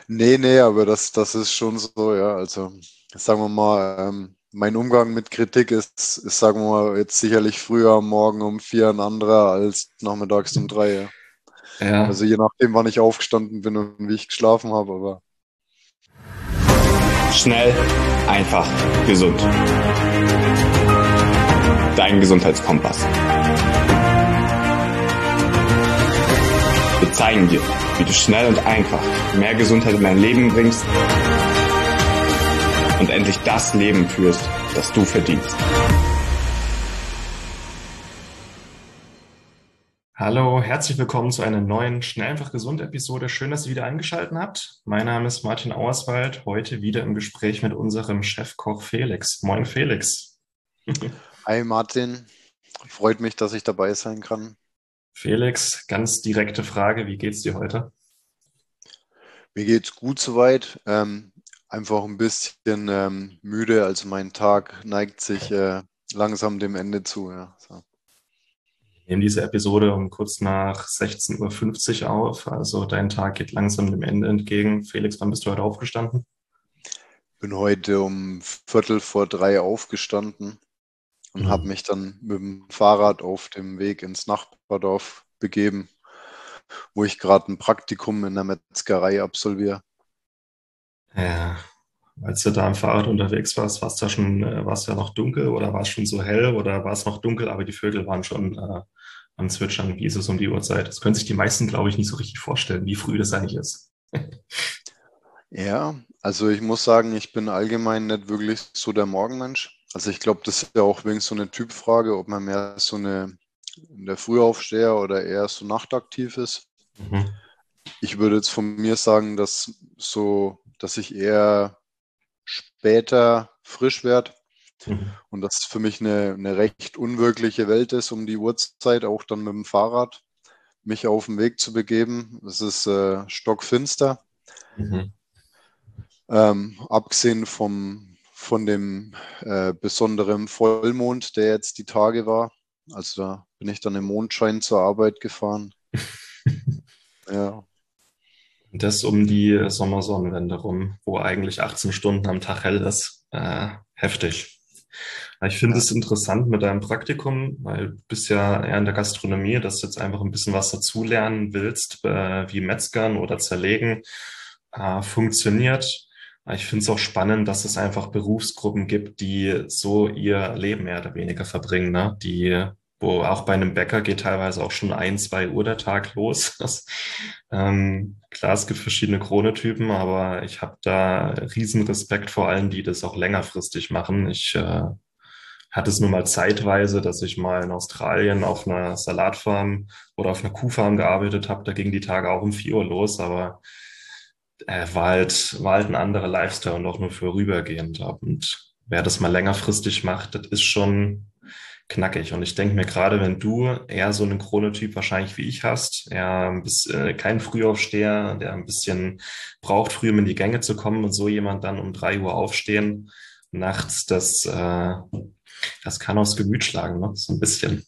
Nee, aber das ist schon so, ja. Also, sagen wir mal, mein Umgang mit Kritik ist, sagen wir mal, jetzt sicherlich früher am Morgen um 4 ein anderer als nachmittags um 3, ja. Ja, Also je nachdem, wann ich aufgestanden bin und wie ich geschlafen habe, aber Schnell, einfach, gesund. Dein Gesundheitskompass. Wir zeigen dir, wie du schnell und einfach mehr Gesundheit in dein Leben bringst und endlich das Leben führst, das du verdienst. hallo, herzlich willkommen zu einer neuen Schnell einfach gesund Episode. Schön, dass ihr wieder eingeschaltet habt. Mein Name ist Martin Auerswald, heute wieder im Gespräch mit unserem Chefkoch Felix. Moin Felix. hi Martin, freut mich, dass ich dabei sein kann. Felix, ganz direkte Frage, wie geht's dir heute? Mir geht's gut soweit. Einfach ein bisschen müde, also mein Tag neigt sich langsam dem Ende zu. Ja. So. Wir nehmen diese Episode um kurz nach 16:50 Uhr auf, also dein Tag geht langsam dem Ende entgegen. Felix, wann bist du heute aufgestanden? Bin heute um Viertel vor 3 aufgestanden und habe Hm. mich dann mit dem Fahrrad auf dem Weg ins Nachbardorf begeben, wo ich gerade ein Praktikum in der Metzgerei absolviere. Ja, als du da am Fahrrad unterwegs warst, war es ja noch dunkel oder war es schon so hell oder war es noch dunkel, aber die Vögel waren schon am Zwitschern. Wie ist es um die Uhrzeit? Das können sich die meisten, glaube ich, nicht so richtig vorstellen, wie früh das eigentlich ist. Ja, also ich muss sagen, ich bin allgemein nicht wirklich so der Morgenmensch. Also ich glaube, das ist ja auch wegen so eine Typfrage, ob man mehr so eine der Frühaufsteher oder eher so nachtaktiv ist. Mhm. Ich würde jetzt von mir sagen, dass ich eher später frisch werde Mhm. und dass für mich eine recht unwirkliche Welt ist, um die Uhrzeit auch dann mit dem Fahrrad mich auf den Weg zu begeben. Es ist stockfinster. Mhm. Abgesehen von dem besonderen Vollmond, der jetzt die Tage war. Also da bin ich dann im Mondschein zur Arbeit gefahren. Ja, Und das um die Sommersonnenwende rum, wo eigentlich 18 Stunden am Tag hell ist. Heftig. Ich finde ja. es interessant mit deinem Praktikum, weil du bist ja eher in der Gastronomie, dass du jetzt einfach ein bisschen was dazulernen willst, wie Metzgern oder Zerlegen funktioniert. Ich finde es auch spannend, dass es einfach Berufsgruppen gibt, die so ihr Leben mehr oder weniger verbringen, ne? Wo auch bei einem Bäcker geht teilweise auch schon 1, 2 Uhr der Tag los. Klar, es gibt verschiedene Chronotypen, aber ich habe da riesen Respekt vor allen, die das auch längerfristig machen. Ich hatte es nur mal zeitweise, dass ich mal in Australien auf einer Salatfarm oder auf einer Kuhfarm gearbeitet habe. Da gingen die Tage auch um 4 Uhr los, aber war halt ein anderer Lifestyle und auch nur vorübergehend. Und wer das mal längerfristig macht, das ist schon knackig. Und ich denke mir gerade, wenn du eher so einen Chronotyp wahrscheinlich wie ich hast, eher kein Frühaufsteher, der ein bisschen braucht, früh um in die Gänge zu kommen und so jemand dann um 3 Uhr aufstehen, nachts, das kann aufs Gemüt schlagen, ne? So ein bisschen.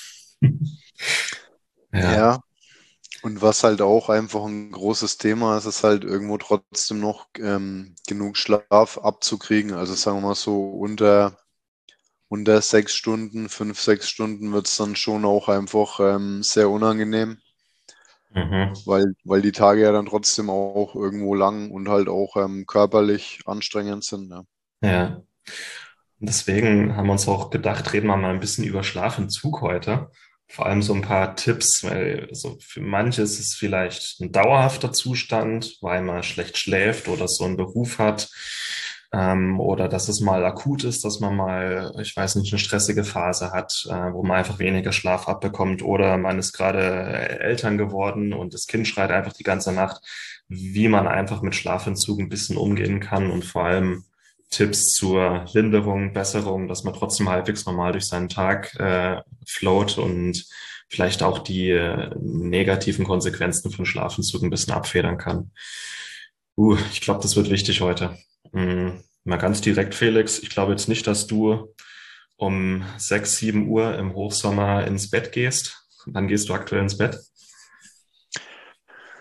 Ja. Ja, und was halt auch einfach ein großes Thema ist, ist halt irgendwo trotzdem noch genug Schlaf abzukriegen. Also sagen wir mal so unter 6 Stunden, 5, 6 Stunden wird es dann schon auch einfach sehr unangenehm, Mhm. weil die Tage ja dann trotzdem auch irgendwo lang und halt auch körperlich anstrengend sind. Ja. Ja. Und deswegen haben wir uns auch gedacht, reden wir mal ein bisschen über Schlafentzug heute. Vor allem so ein paar Tipps, weil so für manche ist es vielleicht ein dauerhafter Zustand, weil man schlecht schläft oder so einen Beruf hat. Oder dass es mal akut ist, dass man mal, ich weiß nicht, eine stressige Phase hat, wo man einfach weniger Schlaf abbekommt. Oder man ist gerade Eltern geworden und das Kind schreit einfach die ganze Nacht, wie man einfach mit Schlafentzug ein bisschen umgehen kann und vor allem Tipps zur Linderung, Besserung, dass man trotzdem halbwegs normal durch seinen Tag float und vielleicht auch die negativen Konsequenzen von Schlafentzug ein bisschen abfedern kann. Ich glaube, das wird wichtig heute. Mal ganz direkt, Felix. Ich glaube jetzt nicht, dass du um 6, 7 Uhr im Hochsommer ins Bett gehst. Wann gehst du aktuell ins Bett?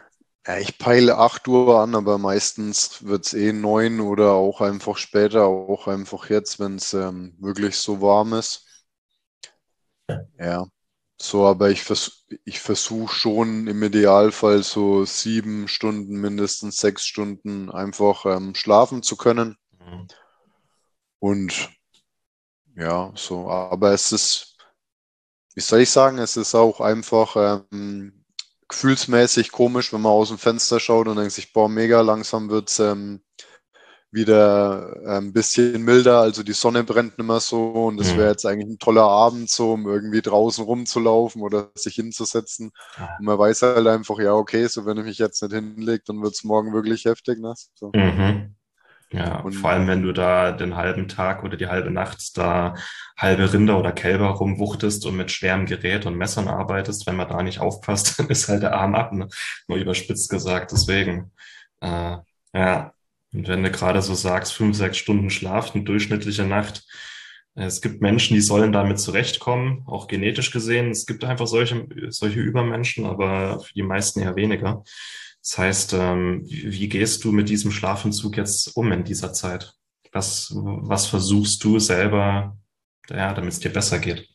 Ja, ich peile 8 Uhr an, aber meistens wird es eh 9 oder auch einfach später, auch einfach jetzt, wenn es wirklich so warm ist. Ja, so, aber ich versuche schon im Idealfall so 7 Stunden, mindestens 6 Stunden einfach schlafen zu können. Mhm. Und ja, so, aber es ist, wie soll ich sagen, es ist auch einfach gefühlsmäßig komisch, wenn man aus dem Fenster schaut und denkt sich, boah, mega langsam wird's wieder ein bisschen milder, also die Sonne brennt nicht mehr so und es wäre Mhm. jetzt eigentlich ein toller Abend, so um irgendwie draußen rumzulaufen oder sich hinzusetzen. Ja. Und man weiß halt einfach, ja, okay, so wenn ich mich jetzt nicht hinlege, dann wird es morgen wirklich heftig, ne? So. Mhm. Ja, vor Und allem wenn du da den halben Tag oder die halbe Nacht da halbe Rinder oder Kälber rumwuchtest und mit schwerem Gerät und Messern arbeitest, wenn man da nicht aufpasst, dann ist halt der Arm ab, ne? Nur überspitzt gesagt. Deswegen, ja. Und wenn du gerade so sagst, 5, 6 Stunden Schlaf, eine durchschnittliche Nacht, es gibt Menschen, die sollen damit zurechtkommen, auch genetisch gesehen. Es gibt einfach solche Übermenschen, aber für die meisten eher weniger. Das heißt, wie gehst du mit diesem Schlafentzug jetzt um in dieser Zeit? Was versuchst du selber, ja, damit es dir besser geht?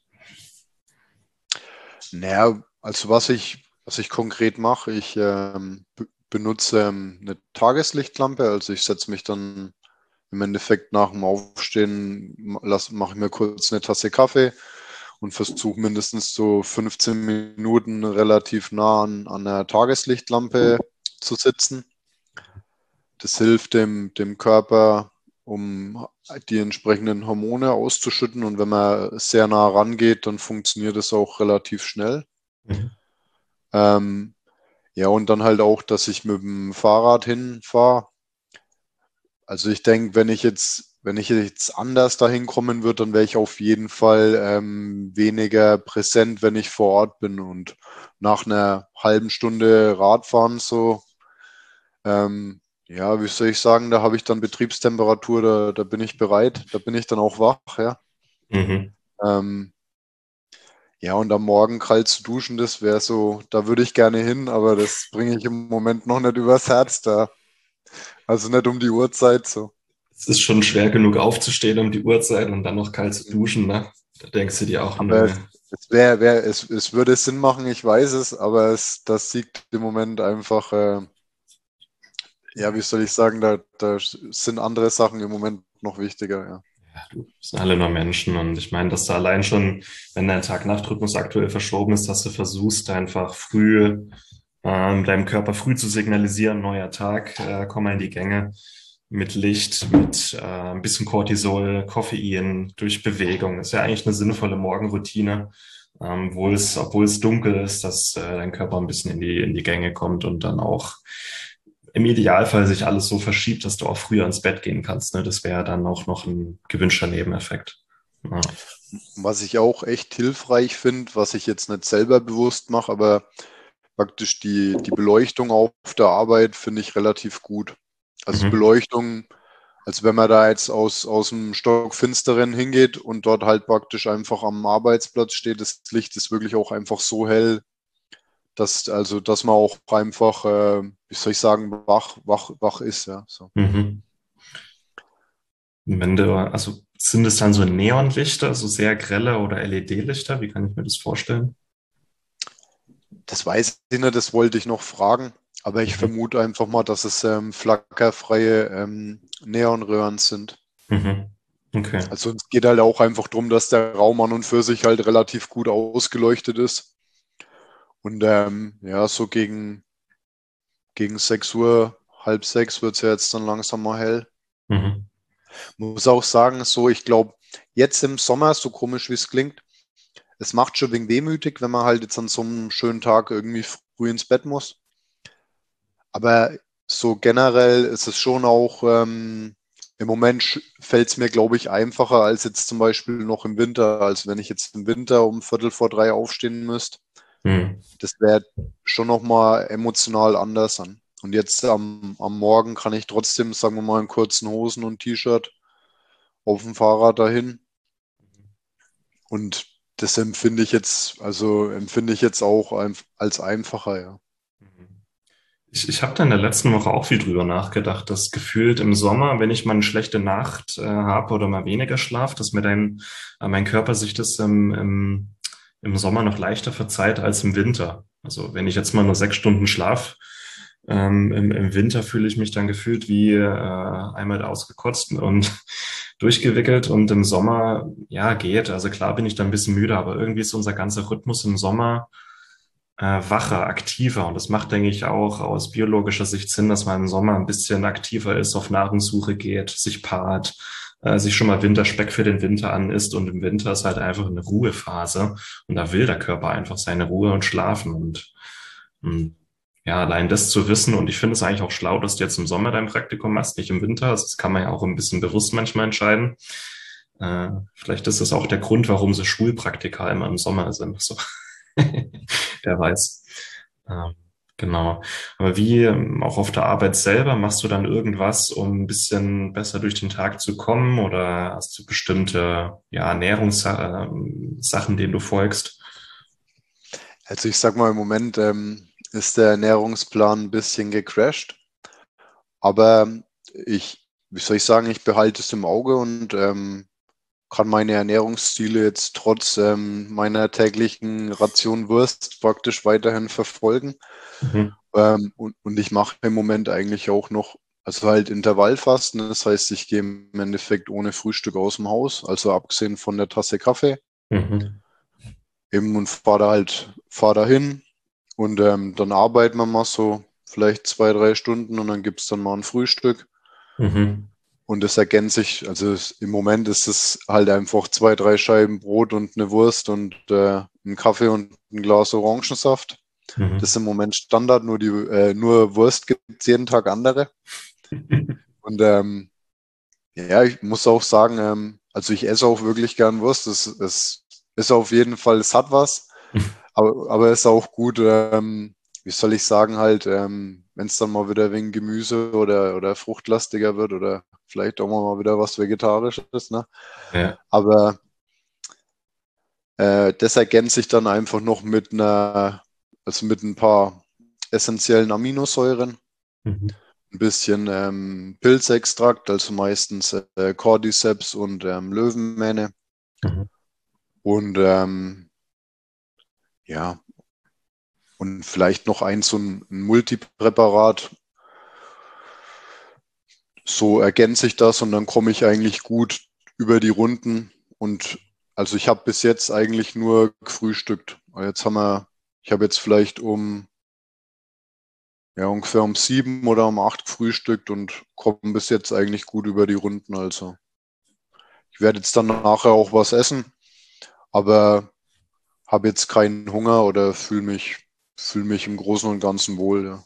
naja, also was ich konkret mache, ich benutze eine Tageslichtlampe, also ich setze mich dann im Endeffekt nach dem Aufstehen, mache ich mir kurz eine Tasse Kaffee und versuche mindestens so 15 Minuten relativ nah an der Tageslichtlampe zu sitzen. Das hilft dem Körper, um die entsprechenden Hormone auszuschütten. Und wenn man sehr nah rangeht, dann funktioniert es auch relativ schnell. Mhm. Ähm, ja, und dann halt auch, dass ich mit dem Fahrrad hinfahre. Also ich denke, wenn ich jetzt anders dahin kommen würde, dann wäre ich auf jeden Fall weniger präsent, wenn ich vor Ort bin. Und nach einer halben Stunde Radfahren so, ja, wie soll ich sagen, da habe ich dann Betriebstemperatur, da bin ich bereit, da bin ich dann auch wach, ja. Mhm. Ähm, ja, und am Morgen kalt zu duschen, das wäre so, da würde ich gerne hin, aber das bringe ich im Moment noch nicht übers Herz da. Also nicht um die Uhrzeit so. Es ist schon schwer genug aufzustehen um die Uhrzeit und dann noch kalt zu duschen, ne? Da denkst du dir auch, Aber nö. es würde Sinn machen, ich weiß es, aber das siegt im Moment einfach, ja, wie soll ich sagen, da sind andere Sachen im Moment noch wichtiger, ja. Ja, du, wir sind alle nur Menschen und ich meine, dass du allein schon, wenn dein Tag-Nacht-Rhythmus aktuell verschoben ist, dass du versuchst, einfach früh deinem Körper früh zu signalisieren, neuer Tag, komm mal in die Gänge mit Licht, mit ein bisschen Cortisol, Koffein, durch Bewegung. Ist ja eigentlich eine sinnvolle Morgenroutine, obwohl es dunkel ist, dass dein Körper ein bisschen in die Gänge kommt und dann auch im Idealfall sich alles so verschiebt, dass du auch früher ins Bett gehen kannst. Ne? Das wäre dann auch noch ein gewünschter Nebeneffekt. Ja. Was ich auch echt hilfreich finde, was ich jetzt nicht selber bewusst mache, aber praktisch die Beleuchtung auf der Arbeit finde ich relativ gut. Also Mhm. Beleuchtung, also wenn man da jetzt aus dem Stockfinsteren hingeht und dort halt praktisch einfach am Arbeitsplatz steht, das Licht ist wirklich auch einfach so hell, dass man auch einfach, wie soll ich sagen, wach ist, ja. So. Mhm. Wenn du, also sind es dann so Neonlichter, so sehr grelle oder LED-Lichter? Wie kann ich mir das vorstellen? Das weiß ich nicht, das wollte ich noch fragen, aber ich Mhm. vermute einfach mal, dass es flackerfreie Neonröhren sind. Mhm. Okay. Also es geht halt auch einfach darum, dass der Raum an und für sich halt relativ gut ausgeleuchtet ist. Und ja, so gegen 6 Uhr, halb sechs wird es ja jetzt dann langsam mal hell. Mhm. Muss auch sagen, so, ich glaube, jetzt im Sommer, so komisch wie es klingt, es macht schon wegen wehmütig, wenn man halt jetzt an so einem schönen Tag irgendwie früh ins Bett muss. Aber so generell ist es schon auch, im Moment fällt es mir, glaube ich, einfacher als jetzt zum Beispiel noch im Winter. Also wenn ich jetzt im Winter um Viertel vor drei aufstehen müsste, Mhm. das wäre schon nochmal emotional anders an. Und jetzt am Morgen kann ich trotzdem, sagen wir mal, in kurzen Hosen und T-Shirt auf dem Fahrrad dahin. Und das empfinde ich jetzt auch als einfacher, ja. Mhm. Ich habe da in der letzten Woche auch viel drüber nachgedacht, dass gefühlt im Sommer, wenn ich mal eine schlechte Nacht habe oder mal weniger Schlaf, dass mir mein Körper sich das im Sommer noch leichter verzeiht als im Winter. Also wenn ich jetzt mal nur 6 Stunden schlaf, im Winter fühle ich mich dann gefühlt wie einmal ausgekotzt und durchgewickelt und im Sommer, ja, geht. Also klar bin ich dann ein bisschen müde, aber irgendwie ist unser ganzer Rhythmus im Sommer wacher, aktiver. Und das macht, denke ich, auch aus biologischer Sicht Sinn, dass man im Sommer ein bisschen aktiver ist, auf Nahrungssuche geht, sich paart, sich schon mal Winterspeck für den Winter anisst. Und im Winter ist halt einfach eine Ruhephase. Und da will der Körper einfach seine Ruhe und schlafen. Und ja, allein das zu wissen. Und ich finde es eigentlich auch schlau, dass du jetzt im Sommer dein Praktikum machst, nicht im Winter. Also das kann man ja auch ein bisschen bewusst manchmal entscheiden. Vielleicht ist das auch der Grund, warum so Schulpraktika immer im Sommer sind. So. Wer weiß. Ähm, genau. Aber wie auch auf der Arbeit selber, machst du dann irgendwas, um ein bisschen besser durch den Tag zu kommen oder hast du bestimmte Ernährungssachen, denen du folgst? Also ich sag mal, im Moment ist der Ernährungsplan ein bisschen gecrashed, aber wie soll ich sagen, ich behalte es im Auge und kann meine Ernährungsziele jetzt trotz meiner täglichen Ration Wurst praktisch weiterhin verfolgen. Mhm. Und ich mache im Moment eigentlich auch noch, also halt Intervallfasten. Das heißt, ich gehe im Endeffekt ohne Frühstück aus dem Haus, also abgesehen von der Tasse Kaffee. Mhm. Eben und fahr da hin und dann arbeiten wir mal so vielleicht 2, 3 Stunden und dann gibt es dann mal ein Frühstück. Mhm. Und das ergänzt sich, also im Moment ist es halt einfach 2, 3 Scheiben Brot und eine Wurst und ein Kaffee und ein Glas Orangensaft. Das Mhm. ist im Moment Standard, nur Wurst gibt es jeden Tag andere. Und ja, ich muss auch sagen, also ich esse auch wirklich gern Wurst. Es ist auf jeden Fall, es hat was, aber es ist auch gut, wie soll ich sagen, halt, wenn es dann mal wieder wegen Gemüse oder fruchtlastiger wird oder vielleicht auch mal wieder was Vegetarisches, ne? Ja. Aber das ergänzt sich dann einfach noch also mit ein paar essentiellen Aminosäuren, Mhm. ein bisschen Pilzextrakt, also meistens Cordyceps und Löwenmähne Mhm. und ja, und vielleicht noch so ein Multipräparat. So ergänze ich das und dann komme ich eigentlich gut über die Runden. Und also ich habe bis jetzt eigentlich nur gefrühstückt. Ich habe jetzt vielleicht ungefähr um 7 oder um 8 gefrühstückt und komme bis jetzt eigentlich gut über die Runden. Also ich werde jetzt dann nachher auch was essen, aber habe jetzt keinen Hunger oder fühl mich im Großen und Ganzen wohl. Ja.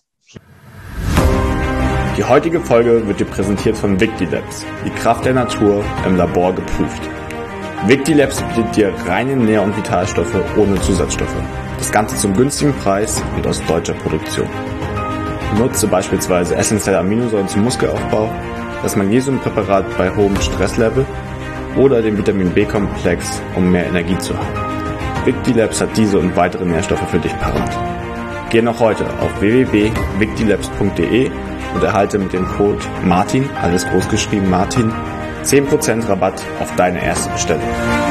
Die heutige Folge wird dir präsentiert von Victilabs, die Kraft der Natur im Labor geprüft. Victilabs bietet dir reine Nähr- und Vitalstoffe ohne Zusatzstoffe. Das Ganze zum günstigen Preis und aus deutscher Produktion. Nutze beispielsweise essentielle Aminosäuren zum Muskelaufbau, das Magnesiumpräparat bei hohem Stresslevel oder den Vitamin B-Komplex, um mehr Energie zu haben. Victilabs hat diese und weitere Nährstoffe für dich parat. Geh noch heute auf www.victilabs.de und erhalte mit dem Code MARTIN, alles groß geschrieben Martin, 10% Rabatt auf deine erste Bestellung.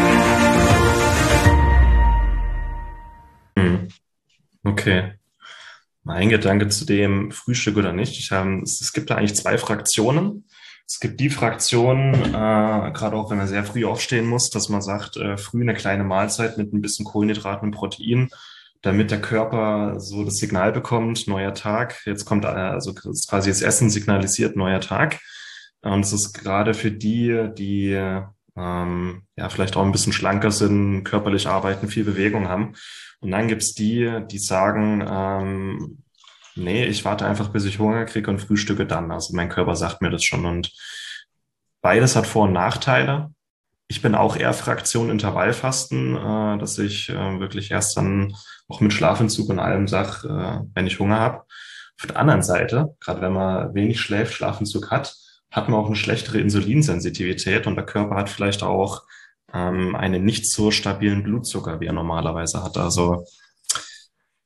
Okay. Mein Gedanke zu dem Frühstück oder nicht. Es gibt da eigentlich zwei Fraktionen. Es gibt die Fraktion, gerade auch wenn man sehr früh aufstehen muss, dass man sagt, früh eine kleine Mahlzeit mit ein bisschen Kohlenhydraten und Protein, damit der Körper so das Signal bekommt, neuer Tag. Jetzt kommt also quasi das Essen signalisiert neuer Tag. Und es ist gerade für die ja vielleicht auch ein bisschen schlanker sind, körperlich arbeiten, viel Bewegung haben. Und dann gibt's die sagen, nee, ich warte einfach, bis ich Hunger kriege und frühstücke dann. Also mein Körper sagt mir das schon. Und beides hat Vor- und Nachteile. Ich bin auch eher Fraktion Intervallfasten, dass ich wirklich erst dann auch mit Schlafentzug und allem sag, wenn ich Hunger habe. Auf der anderen Seite, gerade wenn man wenig schläft, Schlafentzug hat man auch eine schlechtere Insulinsensitivität und der Körper hat vielleicht auch einen nicht so stabilen Blutzucker, wie er normalerweise hat. Also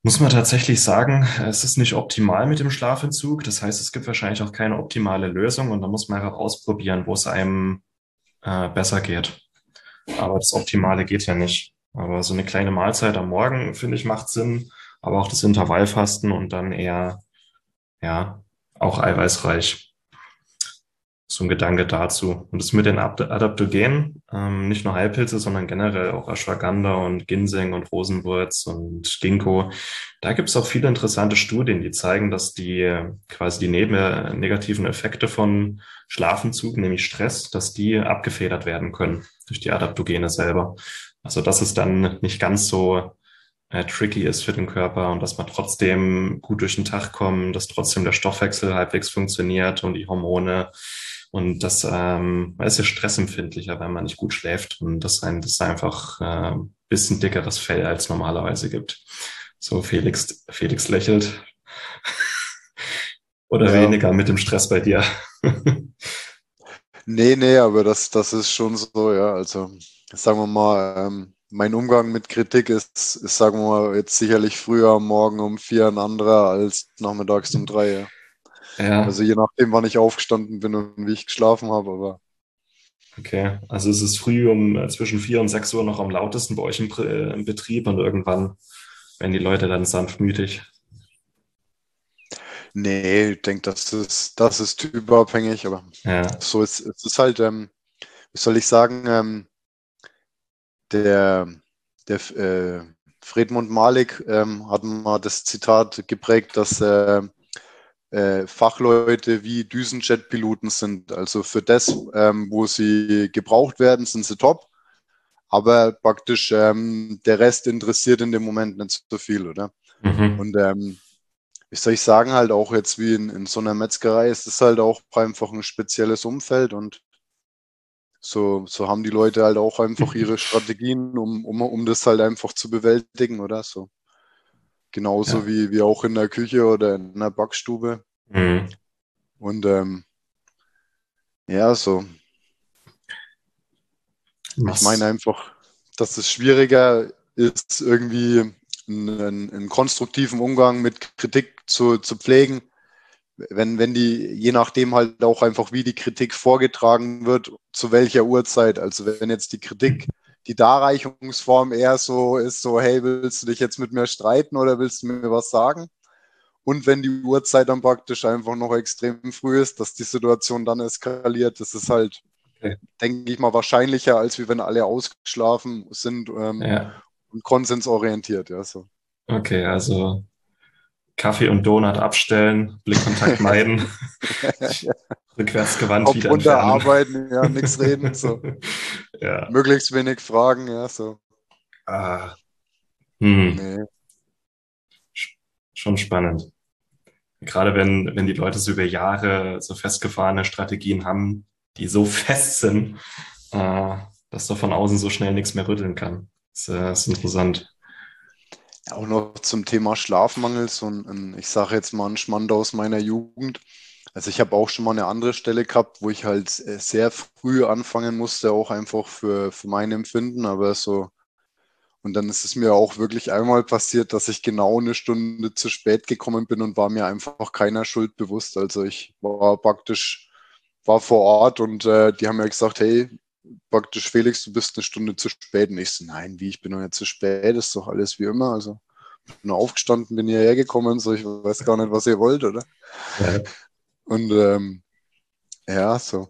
Muss man tatsächlich sagen, es ist nicht optimal mit dem Schlafentzug. Das heißt, es gibt wahrscheinlich auch keine optimale Lösung und da muss man einfach ausprobieren, wo es einem besser geht. Aber das Optimale geht ja nicht. Aber so eine kleine Mahlzeit am Morgen, finde ich, macht Sinn. Aber auch das Intervallfasten und dann eher, ja, auch eiweißreich. So ein Gedanke dazu. Und das mit den Adaptogenen, nicht nur Heilpilze, sondern generell auch Ashwagandha und Ginseng und Rosenwurz und Ginkgo. Da gibt es auch viele interessante Studien, die zeigen, dass die quasi die negativen Effekte von Schlafentzug, nämlich Stress, dass die abgefedert werden können durch die Adaptogene selber. Also dass es dann nicht ganz so tricky ist für den Körper und dass man trotzdem gut durch den Tag kommt, dass trotzdem der Stoffwechsel halbwegs funktioniert und die Hormone und das man ist ja stressempfindlicher, wenn man nicht gut schläft und das einfach bisschen dickeres Fell als normalerweise gibt. So Felix lächelt. Oder Ja, weniger mit dem Stress bei dir. nee, aber das ist schon so, ja. Also, sagen wir mal, mein Umgang mit Kritik ist, sagen wir mal, jetzt sicherlich früher am Morgen um 4 ein anderer als nachmittags um 3, ja. Ja, Also je nachdem, wann ich aufgestanden bin und wie ich geschlafen habe, aber okay. Also es ist früh um zwischen 4 und 6 Uhr noch am lautesten bei euch im Betrieb und irgendwann werden die Leute dann sanftmütig. nee, ich denke, das ist typabhängig, aber Ja. so ist es ist halt, wie soll ich sagen, der, der Fredmund Malik hat mal das Zitat geprägt, dass Fachleute wie Düsenjet-Piloten sind. Also für das, wo sie gebraucht werden, sind sie top, aber praktisch der Rest interessiert in dem Moment nicht so viel, oder? Mhm. Und wie soll ich sagen, halt auch jetzt wie in so einer Metzgerei ist es halt auch einfach ein spezielles Umfeld und so haben die Leute halt auch einfach ihre Strategien, um das halt einfach zu bewältigen, oder so. Genauso Ja. wie auch in der Küche oder in der Backstube. Mhm. Und ja, so. Ich meine Was? einfach, dass es schwieriger ist, irgendwie einen konstruktiven Umgang mit Kritik zu pflegen, wenn die, je nachdem halt auch einfach, wie die Kritik vorgetragen wird, zu welcher Uhrzeit. Also wenn jetzt die Kritik, die Darreichungsform eher so ist, so, hey, willst du dich jetzt mit mir streiten oder willst du mir was sagen? Und wenn die Uhrzeit dann praktisch einfach noch extrem früh ist, dass die Situation dann eskaliert, das ist halt, Okay. denke ich mal, wahrscheinlicher, als wie wenn alle ausgeschlafen sind Ja. und konsensorientiert. Ja, so. Okay, also Kaffee und Donut abstellen, Blickkontakt meiden, rückwärts gewandt Kopf wieder runter entfernen. arbeiten, ja, nichts reden, so. Ja. Möglichst wenig Fragen, ja, so. Ah. Hm. Nee. Schon spannend. Gerade wenn die Leute so über Jahre so festgefahrene Strategien haben, die so fest sind, dass du von außen so schnell nichts mehr rütteln kann. Das ist interessant. Auch noch zum Thema Schlafmangel, so ich sage jetzt mal ein Schmand aus meiner Jugend. Also ich habe auch schon mal eine andere Stelle gehabt, wo ich halt sehr früh anfangen musste, auch einfach für mein Empfinden, aber so. Und dann ist es mir auch wirklich einmal passiert, dass ich genau eine Stunde zu spät gekommen bin und war mir einfach keiner Schuld bewusst. Also ich war praktisch, war vor Ort und die haben mir gesagt, hey, praktisch Felix, du bist eine Stunde zu spät. Und ich so, nein, wie, ich bin noch nicht zu spät, ist doch alles wie immer. Also bin aufgestanden, bin hierher gekommen, so ich weiß gar nicht, was ihr wollt, oder? Ja, Und ja, so.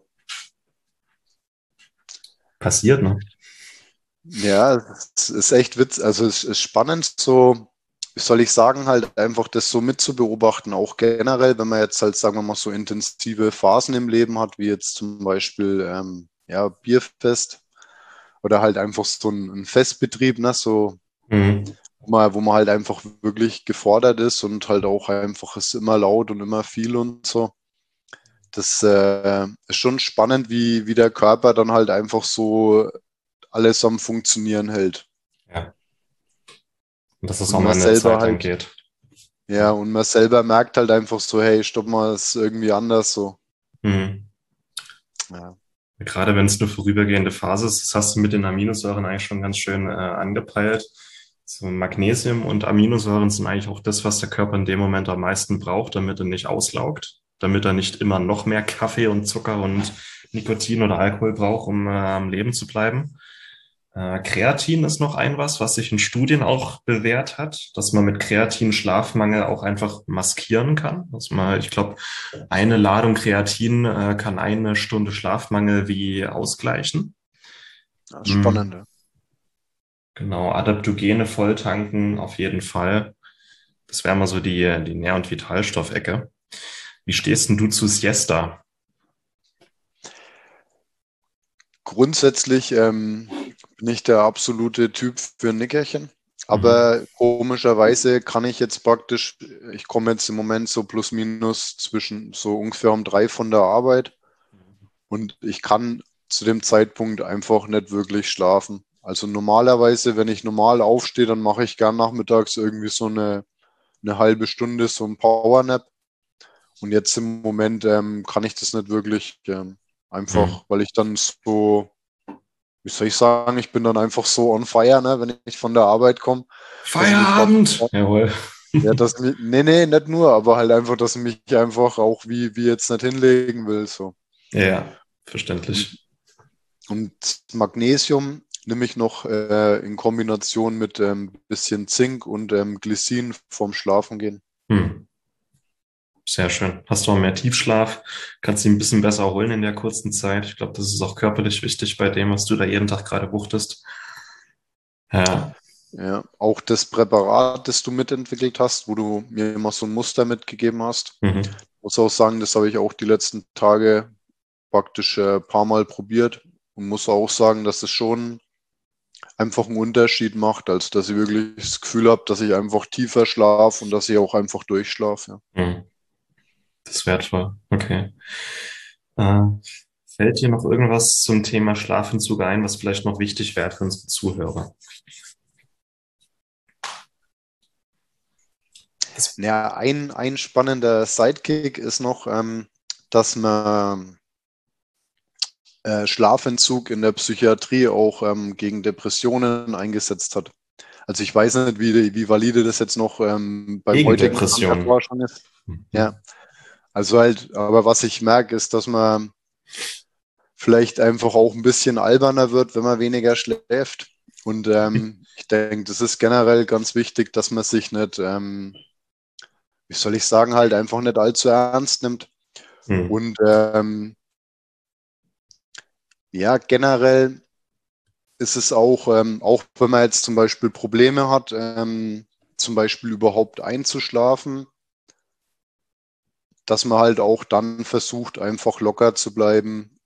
passiert, ne? Ja, es ist echt witzig, also es ist spannend, so, wie soll ich sagen, halt einfach das so mitzubeobachten, auch generell, wenn man jetzt halt, sagen wir mal, so intensive Phasen im Leben hat, wie jetzt zum Beispiel ja, Bierfest oder halt einfach so ein Festbetrieb, ne, so, Mhm. wo man halt einfach wirklich gefordert ist und halt auch einfach ist immer laut und immer viel und so. Das ist schon spannend, wie der Körper dann halt einfach so alles am Funktionieren hält. Ja. Und dass es Und auch mal man eine selber Zeit lang halt, geht. ja, Ja. und man selber merkt halt einfach so, hey, stopp mal, ist irgendwie anders so. Mhm. Ja, Gerade wenn es eine vorübergehende Phase ist, das hast du mit den Aminosäuren eigentlich schon ganz schön angepeilt. So Magnesium und Aminosäuren sind eigentlich auch das, was der Körper in dem Moment am meisten braucht, damit er nicht auslaugt, damit er nicht immer noch mehr Kaffee und Zucker und Nikotin oder Alkohol braucht, um am Leben zu bleiben. Kreatin ist noch was sich in Studien auch bewährt hat, dass man mit Kreatin Schlafmangel auch einfach maskieren kann. Ich glaube, eine Ladung Kreatin kann eine Stunde Schlafmangel wie ausgleichen. Das ist spannend. Genau, Adaptogene volltanken auf jeden Fall. Das wäre mal so die Nähr- und Vitalstoffecke. Wie stehst denn du zu Siesta? Grundsätzlich bin ich der absolute Typ für ein Nickerchen. Aber komischerweise kann ich jetzt praktisch, ich komme jetzt im Moment so plus minus zwischen so ungefähr um 3 von der Arbeit und ich kann zu dem Zeitpunkt einfach nicht wirklich schlafen. Also normalerweise, wenn ich normal aufstehe, dann mache ich gern nachmittags irgendwie so eine halbe Stunde, so ein Powernap. Und jetzt im Moment kann ich das nicht wirklich einfach, weil ich dann so, wie soll ich sagen, ich bin dann einfach so on fire, ne, wenn ich von der Arbeit komme. Feierabend! Jawohl. Ja, nee, nicht nur, aber halt einfach, dass ich mich einfach auch wie jetzt nicht hinlegen will. So. Ja, verständlich. Und Magnesium nehme ich noch in Kombination mit bisschen Zink und Glycin vorm Schlafengehen. Sehr schön. Hast du auch mehr Tiefschlaf? Kannst dich ein bisschen besser erholen in der kurzen Zeit. Ich glaube, das ist auch körperlich wichtig bei dem, was du da jeden Tag gerade wuchtest. Ja. Ja, auch das Präparat, das du mitentwickelt hast, wo du mir immer so ein Muster mitgegeben hast. Muss auch sagen, das habe ich auch die letzten Tage praktisch ein paar Mal probiert und muss auch sagen, dass es schon einfach einen Unterschied macht, als dass ich wirklich das Gefühl habe, dass ich einfach tiefer schlafe und dass ich auch einfach durchschlafe. Ja. Das ist wertvoll. Okay. Fällt dir noch irgendwas zum Thema Schlafentzug ein, was vielleicht noch wichtig wäre für unsere Zuhörer? Ja, ein spannender Sidekick ist noch, dass man Schlafentzug in der Psychiatrie auch gegen Depressionen eingesetzt hat. Also ich weiß nicht, wie valide das jetzt noch beim heutigen Stand der Forschung ist. Ja, also halt, aber was ich merke, ist, dass man vielleicht einfach auch ein bisschen alberner wird, wenn man weniger schläft. Und ich denke, das ist generell ganz wichtig, dass man sich nicht, wie soll ich sagen, halt einfach nicht allzu ernst nimmt. Und ja, generell ist es auch, auch wenn man jetzt zum Beispiel Probleme hat, zum Beispiel überhaupt einzuschlafen, dass man halt auch dann versucht, einfach locker zu bleiben,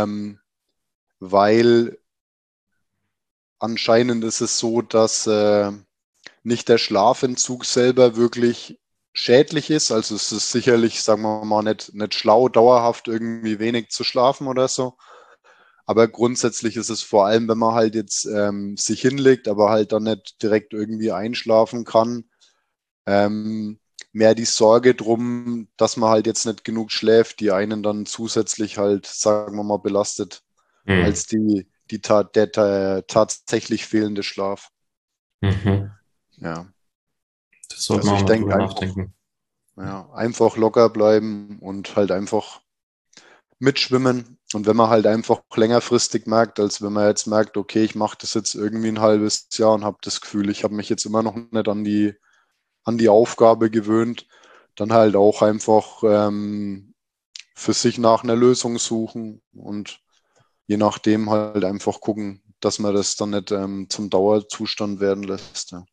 weil anscheinend ist es so, dass nicht der Schlafentzug selber wirklich schädlich ist. Also es ist sicherlich, sagen wir mal, nicht schlau, dauerhaft irgendwie wenig zu schlafen oder so. Aber grundsätzlich ist es vor allem, wenn man halt jetzt sich hinlegt, aber halt dann nicht direkt irgendwie einschlafen kann, mehr die Sorge drum, dass man halt jetzt nicht genug schläft, die einen dann zusätzlich halt, sagen wir mal, belastet, als der tatsächlich fehlende Schlaf. Ja. Das sollte man auch mal drüber nachdenken. Ja, einfach locker bleiben und halt einfach mitschwimmen. Und wenn man halt einfach längerfristig merkt, als wenn man jetzt merkt, okay, ich mache das jetzt irgendwie ein halbes Jahr und habe das Gefühl, ich habe mich jetzt immer noch nicht an die Aufgabe gewöhnt, dann halt auch einfach für sich nach einer Lösung suchen und je nachdem halt einfach gucken, dass man das dann nicht zum Dauerzustand werden lässt. Ja.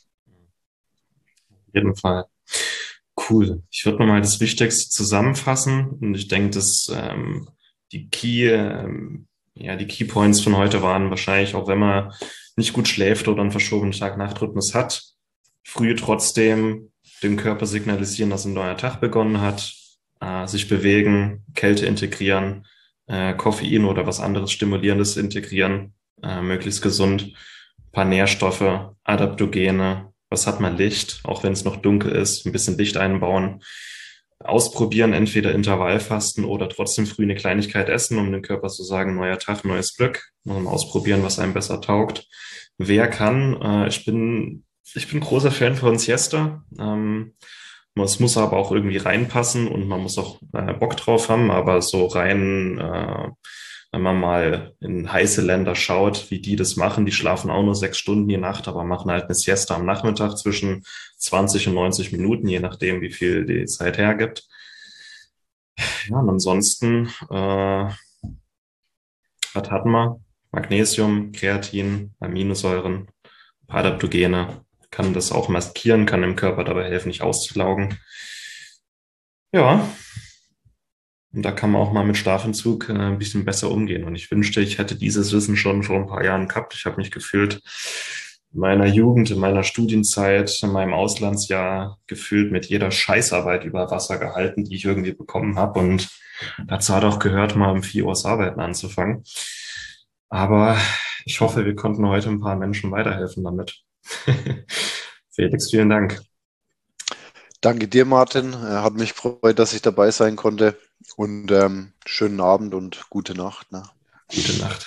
Auf jeden Fall. Cool. Ich würde nochmal das Wichtigste zusammenfassen und ich denke, dass die Key Points von heute waren wahrscheinlich, auch wenn man nicht gut schläft oder einen verschobenen Tag-Nacht-Rhythmus hat, früh trotzdem dem Körper signalisieren, dass ein neuer Tag begonnen hat, sich bewegen, Kälte integrieren, Koffein oder was anderes Stimulierendes integrieren, möglichst gesund, ein paar Nährstoffe, Adaptogene, was hat man Licht, auch wenn es noch dunkel ist, ein bisschen Licht einbauen, ausprobieren, entweder Intervallfasten oder trotzdem früh eine Kleinigkeit essen, um dem Körper zu sagen, neuer Tag, neues Glück, ausprobieren, was einem besser taugt. Wer kann, ich bin großer Fan von Siesta. Es muss aber auch irgendwie reinpassen und man muss auch Bock drauf haben, aber so rein, wenn man mal in heiße Länder schaut, wie die das machen, die schlafen auch nur 6 Stunden die Nacht, aber machen halt eine Siesta am Nachmittag zwischen 20 und 90 Minuten, je nachdem, wie viel die Zeit hergibt. Ja, und ansonsten, was hatten wir? Magnesium, Kreatin, Aminosäuren, Adaptogene, kann das auch maskieren, kann dem Körper dabei helfen, nicht auszulaugen. Ja, und da kann man auch mal mit Schlafentzug ein bisschen besser umgehen. Und ich wünschte, ich hätte dieses Wissen schon vor ein paar Jahren gehabt. Ich habe mich gefühlt in meiner Jugend, in meiner Studienzeit, in meinem Auslandsjahr gefühlt mit jeder Scheißarbeit über Wasser gehalten, die ich irgendwie bekommen habe. Und dazu hat auch gehört, mal um 4 Uhr das Arbeiten anzufangen. Aber ich hoffe, wir konnten heute ein paar Menschen weiterhelfen damit. Felix, vielen Dank. Danke dir, Martin. Hat mich gefreut, dass ich dabei sein konnte. Und schönen Abend und gute Nacht. Ne? Gute Nacht.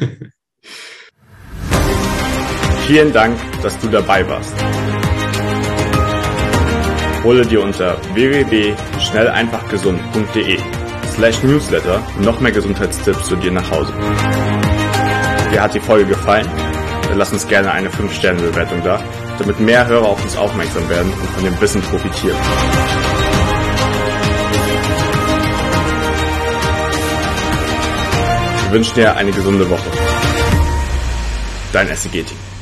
Vielen Dank, dass du dabei warst. Hole dir unter www.schnelleinfachgesund.de/newsletter noch mehr Gesundheitstipps zu dir nach Hause. Dir hat die Folge gefallen? Dann lass uns gerne eine 5-Sterne-Bewertung da, damit mehr Hörer auf uns aufmerksam werden und von dem Wissen profitieren. Wir wünschen dir eine gesunde Woche. Dein SEG-Team.